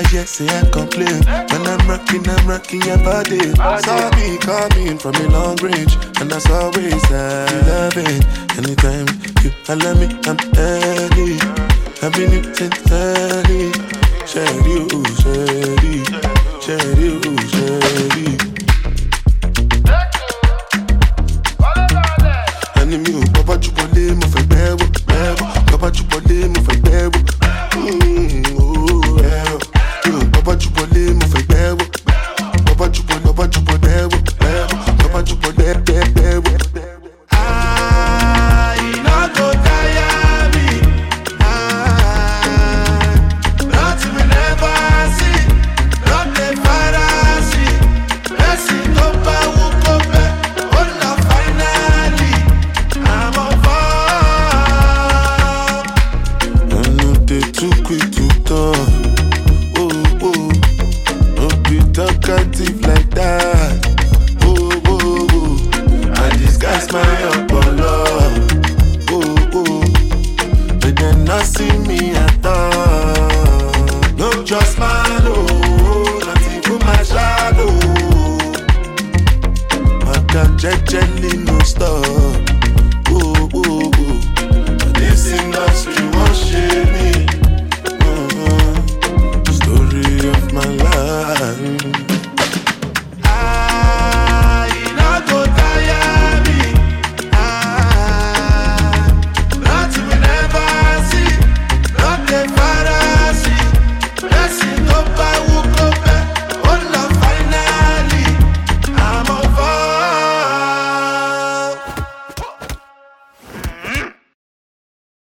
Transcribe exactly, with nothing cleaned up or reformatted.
never yet say I complain. When I'm rocking, I'm rocking your body. Saw me coming from a long range, and that's always I love it. Anytime you holler me, I'm early. I've been you since early. Share you, share you, share you, share you. Enemy, Papa Chupole, mo fe bebo, bebo. Papa Chupole, mo fe bebo. Mm, oh, bebo. Papa Chupole, mo fe bebo. Papa Chupole, Papa Chupole, bebo, bebo. Papa Chupole, bebo, bebo. Ah, you no go tire me. Ah, nothing we never see. Not the fantasy. Let's see, go back, go back. Oh, no, finally. I'm on fire. I know they too quick to talk. Oh, oh, don't be talkative like that. Oh, oh, oh, I disguise my Apollo. Oh, oh, but then not see me. I